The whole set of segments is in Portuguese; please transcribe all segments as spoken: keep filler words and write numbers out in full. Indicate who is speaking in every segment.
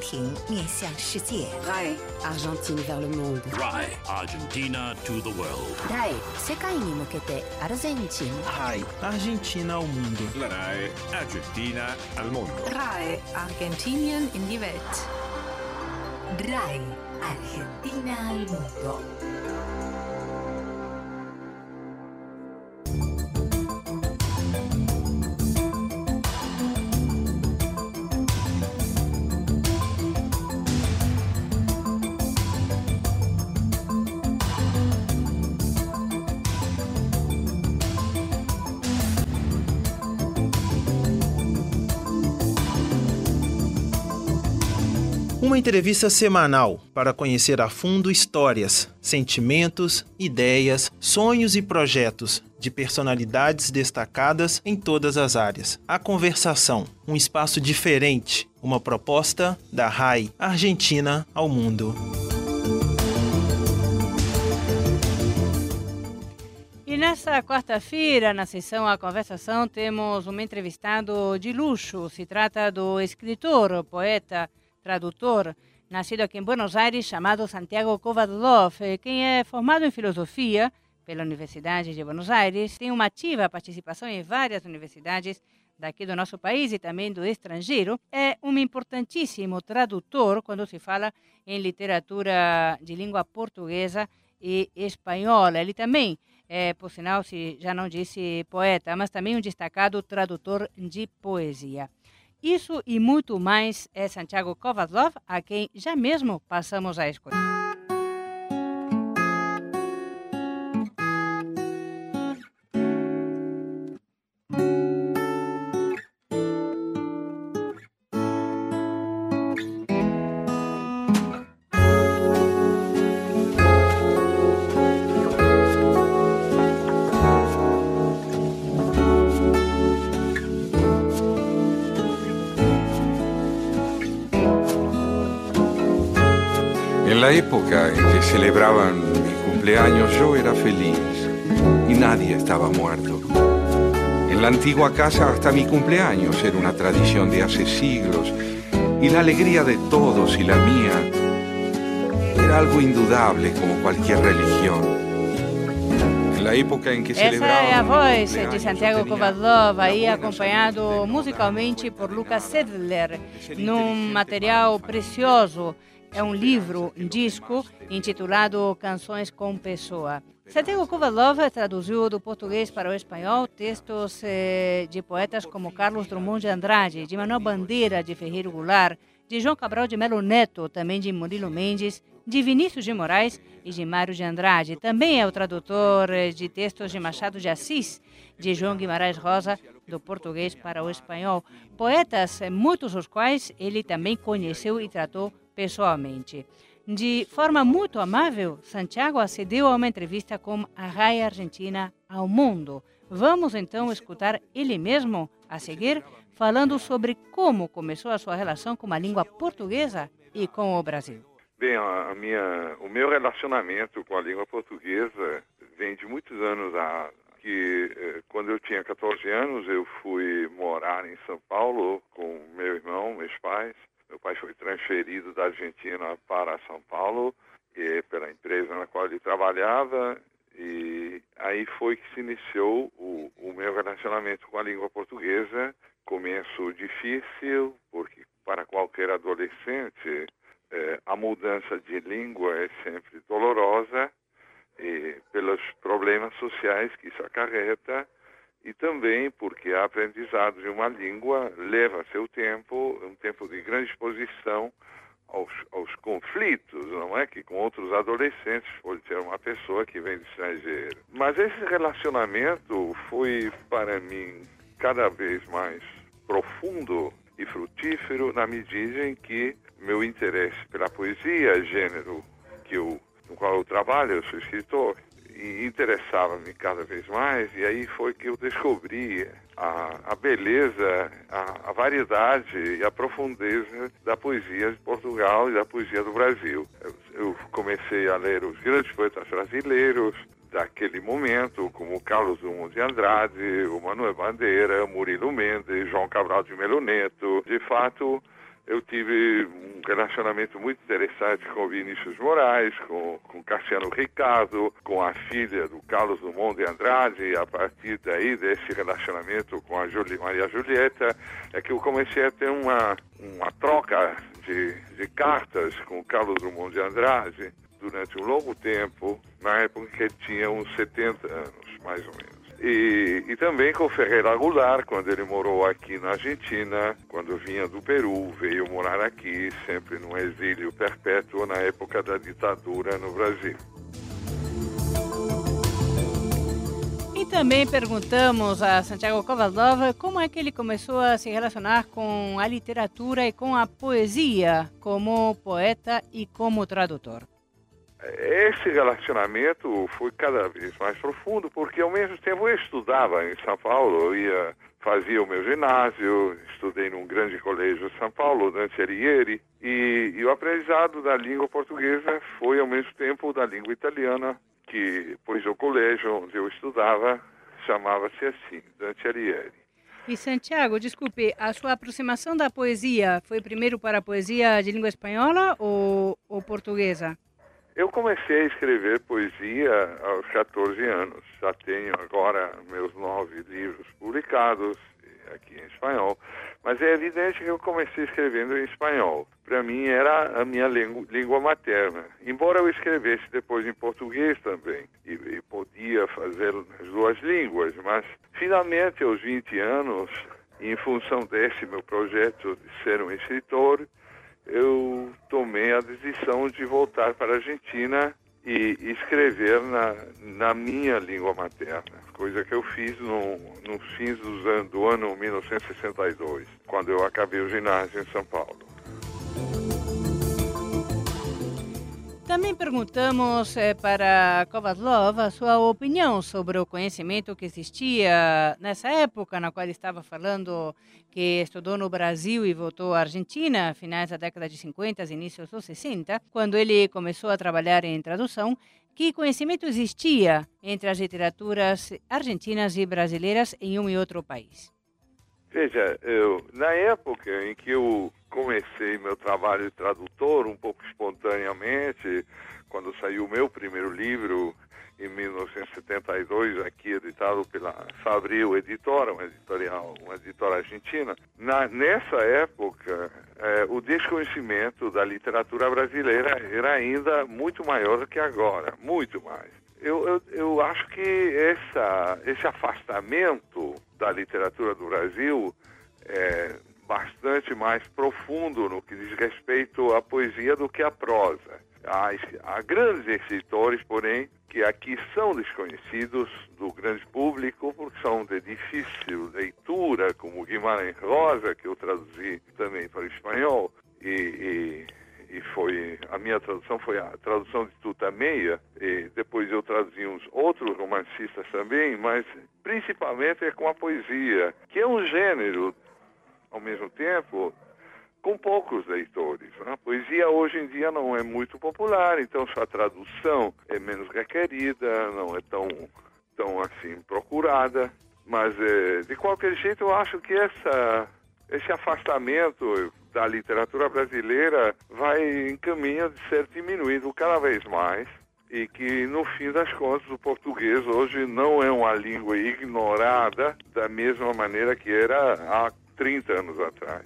Speaker 1: 庭面向世界。
Speaker 2: R A I Argentine vers le monde.
Speaker 3: R A I Argentina to the world.
Speaker 2: R A I 世界に向けてアルゼンチン。
Speaker 4: R A I Argentina ao mundo.
Speaker 5: La R A I Argentina al mondo.
Speaker 6: R A I Argentinien in die Welt.
Speaker 1: R A I Argentina al mundo.
Speaker 4: Uma entrevista semanal para conhecer a fundo histórias, sentimentos, ideias, sonhos e projetos de personalidades destacadas em todas as áreas. A Conversação, um espaço diferente, uma proposta da R A I Argentina ao mundo.
Speaker 7: E nesta quarta-feira, na sessão A Conversação, temos um entrevistado de luxo. Se trata do escritor, poeta, tradutor, nascido aqui em Buenos Aires, chamado Santiago Kovadlov, quem é formado em filosofia pela Universidade de Buenos Aires, tem uma ativa participação em várias universidades daqui do nosso país e também do estrangeiro. É um importantíssimo tradutor quando se fala em literatura de língua portuguesa e espanhola. Ele também é, por sinal, se já não disse poeta, mas também um destacado tradutor de poesia. Isso e muito mais é Santiago Kovadlov, a quem já mesmo passamos a escutar.
Speaker 5: En la época en que celebraban mi cumpleaños yo era feliz y nadie estaba muerto. En la antigua casa hasta mi cumpleaños era una tradición de hace siglos y la alegría de todos y la mía era algo indudable como cualquier religión. En la época en que celebraban...
Speaker 7: Essa é a voz de Santiago Kovadlov, aí acompanhado musicalmente por Lucas Sedler, num material precioso. É um livro, um disco, intitulado Canções com Pessoa. Santiago Kovadlov traduziu do português para o espanhol textos eh, de poetas como Carlos Drummond de Andrade, de Manuel Bandeira de Ferreiro Goulart, de João Cabral de Melo Neto, também de Murilo Mendes, de Vinícius de Moraes e de Mário de Andrade. Também é o tradutor de textos de Machado de Assis, de João Guimarães Rosa, do português para o espanhol. Poetas, muitos os quais ele também conheceu e tratou pessoalmente. De forma muito amável, Santiago acedeu a uma entrevista com a R A I Argentina ao mundo. Vamos então escutar ele mesmo a seguir, falando sobre como começou a sua relação com a língua portuguesa e com o Brasil.
Speaker 8: Bem, a minha, o meu relacionamento com a língua portuguesa vem de muitos anos a que eh, quando eu tinha catorze anos eu fui morar em São Paulo com meu irmão, meus pais. Meu pai foi transferido da Argentina para São Paulo e, pela empresa na qual ele trabalhava, e aí foi que se iniciou o, o meu relacionamento com a língua portuguesa. Começo difícil, porque para qualquer adolescente eh, a mudança de língua é sempre dolorosa, e pelos problemas sociais que isso acarreta, e também porque a aprendizado de uma língua leva seu tempo, um tempo de grande exposição aos, aos conflitos, não é? Que com outros adolescentes pode ser uma pessoa que vem do estrangeiro. Mas esse relacionamento foi, para mim, cada vez mais profundo e frutífero na medida em que meu interesse pela poesia, gênero que eu, no qual eu trabalho, eu sou escritor, e interessava-me cada vez mais, e aí foi que eu descobri a, a beleza, a, a variedade e a profundeza da poesia de Portugal e da poesia do Brasil. Eu, eu comecei a ler os grandes poetas brasileiros daquele momento, como Carlos Drummond de Andrade, o Manuel Bandeira, Murilo Mendes, João Cabral de Melo Neto. De fato, eu tive um relacionamento muito interessante com Vinícius Moraes, com, com Cassiano Ricardo, com a filha do Carlos Drummond de Andrade, e a partir daí, desse relacionamento com a Juli, Maria Julieta, é que eu comecei a ter uma, uma troca de, de cartas com o Carlos Drummond de Andrade durante um longo tempo, na época que ele tinha uns setenta anos, mais ou menos. E, e também com o Ferreira Goulart, quando ele morou aqui na Argentina, quando vinha do Peru, veio morar aqui, sempre num exílio perpétuo na época da ditadura no Brasil.
Speaker 7: E também perguntamos a Santiago Kovaldov como é que ele começou a se relacionar com a literatura e com a poesia, como poeta e como tradutor.
Speaker 8: Esse relacionamento foi cada vez mais profundo, porque ao mesmo tempo eu estudava em São Paulo, eu ia, fazia o meu ginásio, estudei num grande colégio de São Paulo, Dante Alighieri, e, e o aprendizado da língua portuguesa foi ao mesmo tempo da língua italiana, que, pois o colégio onde eu estudava chamava-se assim, Dante Alighieri.
Speaker 7: E Santiago, desculpe, a sua aproximação da poesia foi primeiro para a poesia de língua espanhola ou, ou portuguesa?
Speaker 8: Eu comecei a escrever poesia aos catorze anos. Já tenho agora meus nove livros publicados aqui em espanhol. Mas é evidente que eu comecei escrevendo em espanhol. Para mim era a minha língua, língua materna. Embora eu escrevesse depois em português também. E, e podia fazer as duas línguas. Mas finalmente aos vinte anos, em função desse meu projeto de ser um escritor, eu tomei a decisão de voltar para a Argentina e escrever na, na minha língua materna, coisa que eu fiz no, no fim dos an, do ano mil novecentos e sessenta e dois, quando eu acabei o ginásio em São Paulo.
Speaker 7: Também perguntamos eh, para Kovaldov a sua opinião sobre o conhecimento que existia nessa época, na qual ele estava falando que estudou no Brasil e voltou à Argentina, finais da década de cinquenta, inícios dos sessenta, quando ele começou a trabalhar em tradução. Que conhecimento existia entre as literaturas argentinas e brasileiras em um e outro país?
Speaker 8: Veja, eu, na época em que eu comecei meu trabalho de tradutor, um pouco espontaneamente, quando saiu o meu primeiro livro, em mil novecentos e setenta e dois, aqui editado pela Fabril Editora, uma editorial, uma editora argentina. Na, nessa época, eh, o desconhecimento da literatura brasileira era ainda muito maior do que agora, muito mais. Eu, eu, eu acho que essa, esse afastamento da literatura do Brasil é bastante mais profundo no que diz respeito à poesia do que à prosa. Há, há grandes escritores, porém, que aqui são desconhecidos do grande público porque são de difícil leitura, como Guimarães Rosa, que eu traduzi também para o espanhol, e, e, e foi, a minha tradução foi a tradução de Tuta Meia, e depois eu traduzi uns outros romancistas também, mas principalmente é com a poesia, que é um gênero, ao mesmo tempo, com poucos leitores. A poesia hoje em dia não é muito popular, então sua tradução é menos requerida, não é tão, tão assim procurada, mas é, de qualquer jeito eu acho que essa, esse afastamento da literatura brasileira vai em caminho de ser diminuído cada vez mais, e que no fim das contas o português hoje não é uma língua ignorada da mesma maneira que era há trinta anos atrás.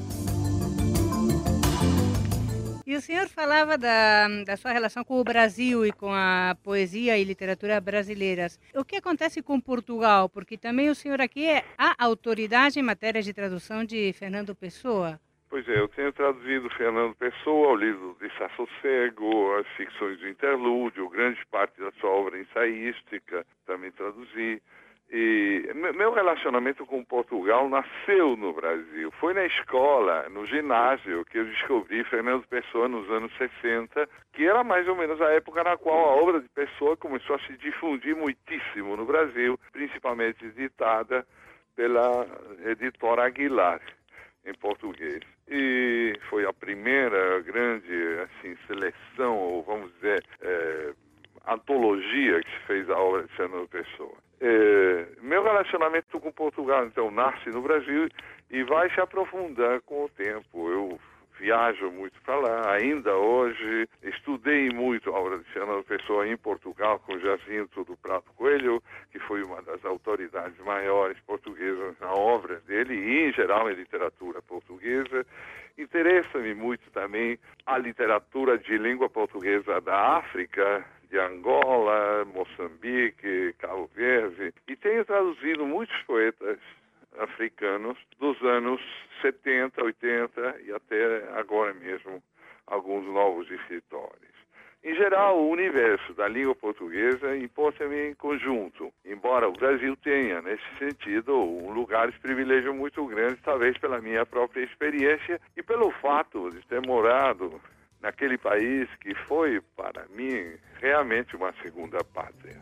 Speaker 7: E o senhor falava da, da sua relação com o Brasil e com a poesia e literatura brasileiras. O que acontece com Portugal? Porque também o senhor aqui é a autoridade em matéria de tradução de Fernando Pessoa.
Speaker 8: Pois é, eu tenho traduzido Fernando Pessoa, o livro de Desassossego, as ficções do interlúdio, grande parte da sua obra ensaística, também traduzi. E meu relacionamento com Portugal nasceu no Brasil. Foi na escola, no ginásio, que eu descobri Fernando Pessoa nos anos sessenta, que era mais ou menos a época na qual a obra de Pessoa começou a se difundir muitíssimo no Brasil, principalmente editada pela editora Aguilar, em português. E foi a primeira grande assim, seleção, ou vamos dizer, é, antologia que se fez a obra de Fernando Pessoa. É, meu relacionamento com Portugal, então, nasce no Brasil e vai se aprofundar com o tempo. Eu viajo muito para lá, ainda hoje. Estudei muito a obra de Fernando Pessoa em Portugal, com Jacinto do Prado Coelho, que foi uma das autoridades maiores portuguesas na obra dele e, em geral, em literatura portuguesa. Interessa-me muito também a literatura de língua portuguesa da África, de Angola, Moçambique, Cabo Verde, e tenho traduzido muitos poetas africanos dos anos setenta, oitenta e até agora mesmo alguns novos escritores. Em geral, o universo da língua portuguesa importa-me em conjunto, embora o Brasil tenha, nesse sentido, um lugar de privilégio muito grande, talvez pela minha própria experiência e pelo fato de ter morado naquele país que foi, para mim, realmente uma segunda pátria.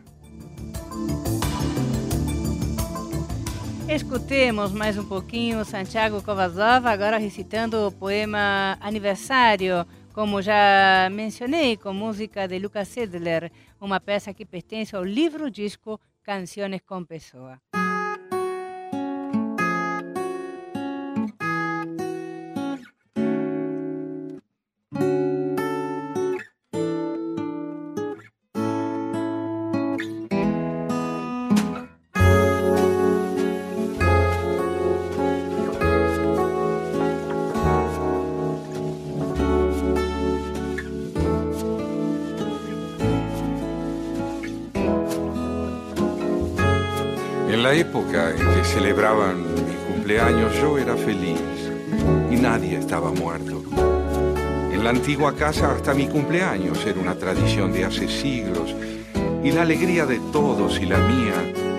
Speaker 7: Escutemos mais um pouquinho Santiago Kovazov, agora recitando o poema Aniversário, como já mencionei, com música de Lucas Sedler, uma peça que pertence ao livro-disco Canciones com Pessoa.
Speaker 5: En la época en que celebraban mi cumpleaños yo era feliz y nadie estaba muerto. En la antigua casa hasta mi cumpleaños era una tradición de hace siglos y la alegría de todos y la mía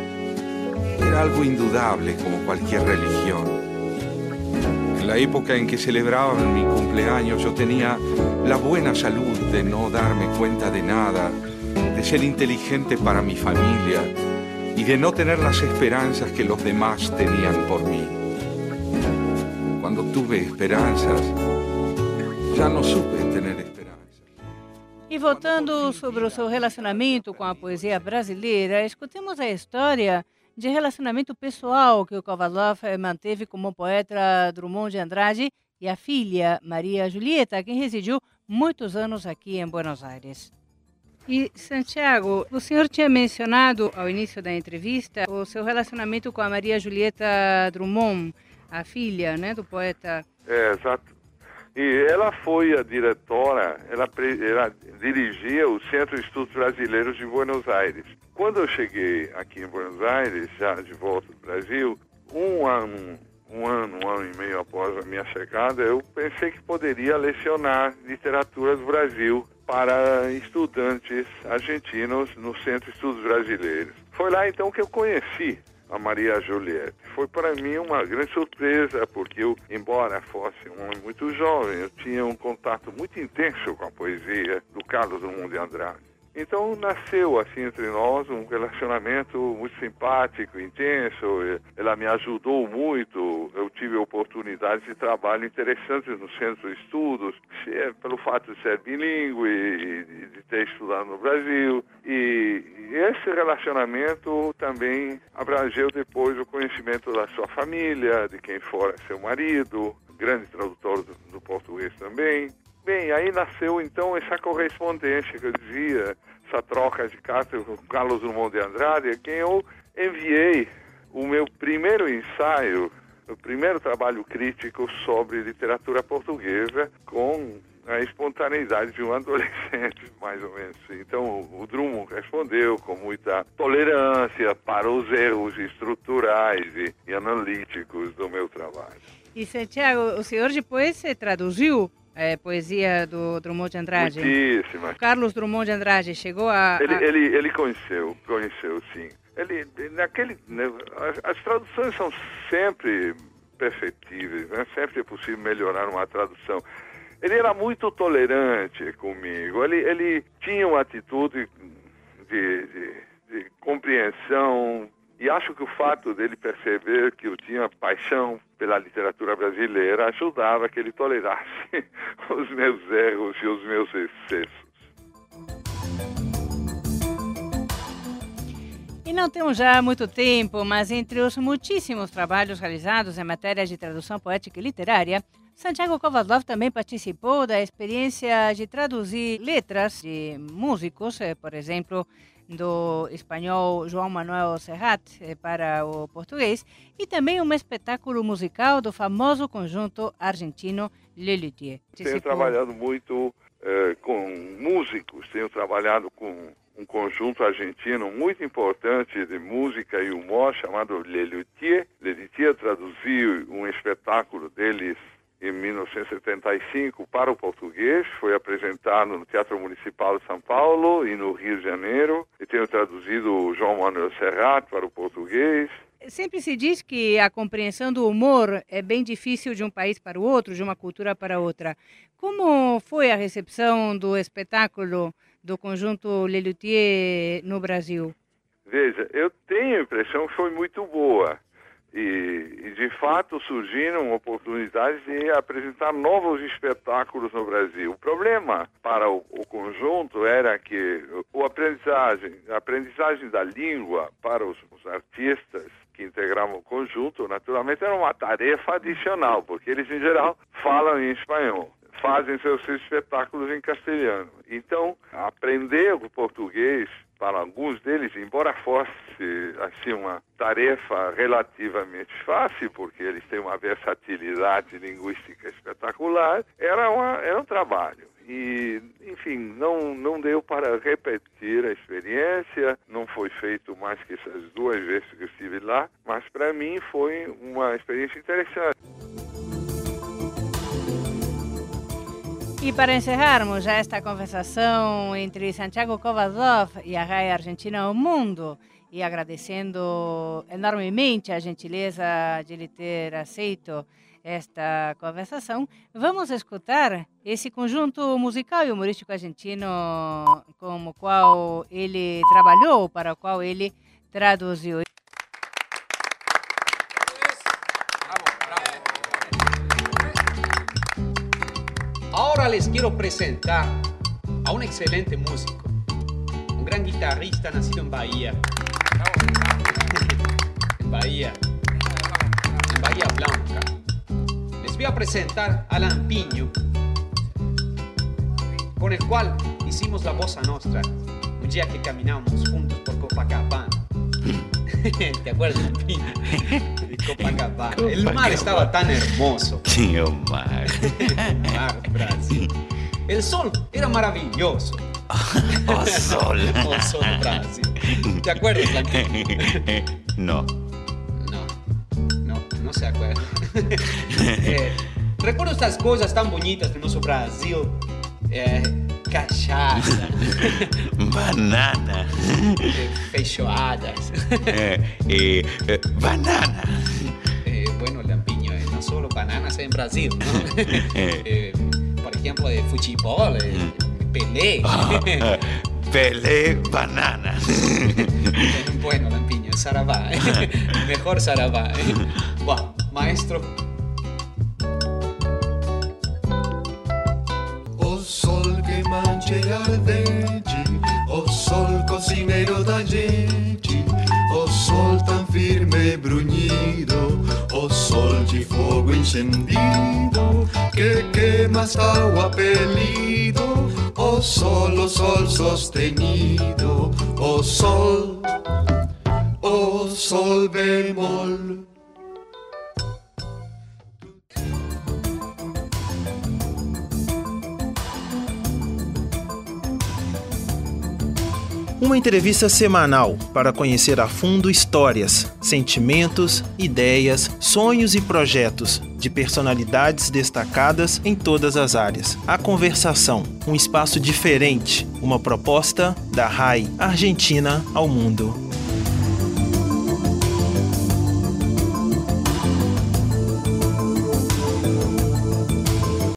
Speaker 5: era algo indudable como cualquier religión. En la época en que celebraban mi cumpleaños yo tenía la buena salud de no darme cuenta de nada, de ser inteligente para mi familia y de no tener las esperanzas que los demás tenían por mí. Cuando tuve esperanzas, já não supe tener esperança.
Speaker 7: E voltando sobre o seu relacionamento com a poesia brasileira, escutemos a história de relacionamento pessoal que o Kovazov manteve com o poeta Drummond de Andrade e a filha Maria Julieta, quem residiu muitos anos aqui em Buenos Aires. E, Santiago, o senhor tinha mencionado ao início da entrevista o seu relacionamento com a Maria Julieta Drummond, a filha, né, do poeta.
Speaker 8: É, exato. E ela foi a diretora, ela, ela dirigia o Centro de Estudos Brasileiros de Buenos Aires. Quando eu cheguei aqui em Buenos Aires, já de volta do Brasil, um ano, um ano, um ano e meio após a minha chegada, eu pensei que poderia lecionar literatura do Brasil para estudantes argentinos no Centro de Estudos Brasileiros. Foi lá então que eu conheci a Maria Julieta. Foi para mim uma grande surpresa, porque eu, embora fosse um homem muito jovem, eu tinha um contato muito intenso com a poesia do Carlos Drummond de Andrade. Então nasceu assim entre nós um relacionamento muito simpático, intenso. Ela me ajudou muito. Eu tive oportunidades de trabalho interessantes no Centro de Estudos, pelo fato de ser bilíngue e de ter estudado no Brasil. E esse relacionamento também abrangeu depois o conhecimento da sua família, de quem fora seu marido, grande tradutor do, do português também. Bem, aí nasceu então essa correspondência que eu dizia, essa troca de cartas com o Carlos Drummond de Andrade, a quem eu enviei o meu primeiro ensaio, o primeiro trabalho crítico sobre literatura portuguesa, com a espontaneidade de um adolescente, mais ou menos. Então o Drummond respondeu com muita tolerância para os erros estruturais e, e analíticos do meu trabalho.
Speaker 7: E Santiago, o senhor depois se traduziu É, poesia do Drummond de Andrade?
Speaker 8: Muitíssima.
Speaker 7: Carlos Drummond de Andrade chegou a...
Speaker 8: Ele,
Speaker 7: a...
Speaker 8: ele, ele conheceu, conheceu sim. Ele, naquele, né, as, as traduções são sempre perfeitíveis, né? Sempre é possível melhorar uma tradução. Ele era muito tolerante comigo, ele, ele tinha uma atitude de, de, de compreensão. E acho que o fato dele perceber que eu tinha paixão pela literatura brasileira ajudava que ele tolerasse os meus erros e os meus excessos.
Speaker 7: E não temos já muito tempo, mas entre os muitíssimos trabalhos realizados em matéria de tradução poética e literária, Santiago Kovadlov também participou da experiência de traduzir letras de músicos, por exemplo, do espanhol João Manuel Serrat para o português, e também um espetáculo musical do famoso conjunto argentino Le Luthier.
Speaker 8: Tenho trabalhado muito eh, com músicos, tenho trabalhado com um conjunto argentino muito importante de música e humor chamado Le Luthier. Le Luthier traduziu um espetáculo deles em mil novecentos e setenta e cinco para o português, foi apresentado no Teatro Municipal de São Paulo e no Rio de Janeiro, e tenho traduzido o João Manuel Serrat para o português.
Speaker 7: Sempre se diz que a compreensão do humor é bem difícil de um país para o outro, de uma cultura para outra. Como foi a recepção do espetáculo do conjunto Le Luthier no Brasil?
Speaker 8: Veja, eu tenho a impressão que foi muito boa. E, e, de fato, surgiram oportunidades de apresentar novos espetáculos no Brasil. O problema para o, o conjunto era que o aprendizagem, a aprendizagem da língua para os, os artistas que integravam o conjunto, naturalmente, era uma tarefa adicional, porque eles, em geral, falam em espanhol, fazem seus espetáculos em castelhano. Então, aprender o português para alguns deles, embora fosse assim uma tarefa relativamente fácil, porque eles têm uma versatilidade linguística espetacular, era, uma, era um trabalho. E, enfim, não, não deu para repetir a experiência, não foi feito mais que essas duas vezes que eu estive lá, mas para mim foi uma experiência interessante.
Speaker 7: E para encerrarmos já esta conversação entre Santiago Kovadlov e a Rai Argentina ao Mundo, e agradecendo enormemente a gentileza de lhe ter aceito esta conversação, vamos escutar esse conjunto musical e humorístico argentino com o qual ele trabalhou, para o qual ele traduziu.
Speaker 9: Ahora les quiero presentar a un excelente músico, un gran guitarrista nacido en Bahía. En Bahía, en Bahía Blanca. Les voy a presentar a Lampiño, con el cual hicimos la bossa nostra un día que caminamos juntos por Copacabana. ¿Te acuerdas, Lampiño? De Copacabana. El mar estaba tan hermoso.
Speaker 10: Sí, oh, mar.
Speaker 9: Mar, Brasil. El sol era maravilloso.
Speaker 10: Oh, sol.
Speaker 9: Oh, sol, Brasil. ¿Te acuerdas, Lampiño?
Speaker 10: No.
Speaker 9: No, no, no se acuerda. eh, recuerdo estas cosas tan bonitas de nuestro Brasil. Eh, cachaça.
Speaker 10: Banana.
Speaker 9: Eh, feijoadas.
Speaker 10: eh, eh, eh, banana.
Speaker 9: Eh, bueno, Lampiño, eh, no solo bananas en Brasil, ¿no? eh, por ejemplo, de fútbol, eh, Pelé.
Speaker 10: Oh, uh, Pelé, banana.
Speaker 9: Bueno, Lampiño, Sarabá. Eh. Mejor Sarabá. Eh. Bueno, maestro.
Speaker 11: O sol que mancha e ardente, o sol cozinheiro da gente, o sol tão firme e brunhido, o sol de fogo encendido, que queima hasta o apelido, o sol, o sol sostenido, o sol, o sol bemol.
Speaker 4: Uma entrevista semanal para conhecer a fundo histórias, sentimentos, ideias, sonhos e projetos de personalidades destacadas em todas as áreas. A Conversação, um espaço diferente, uma proposta da Rai Argentina ao Mundo.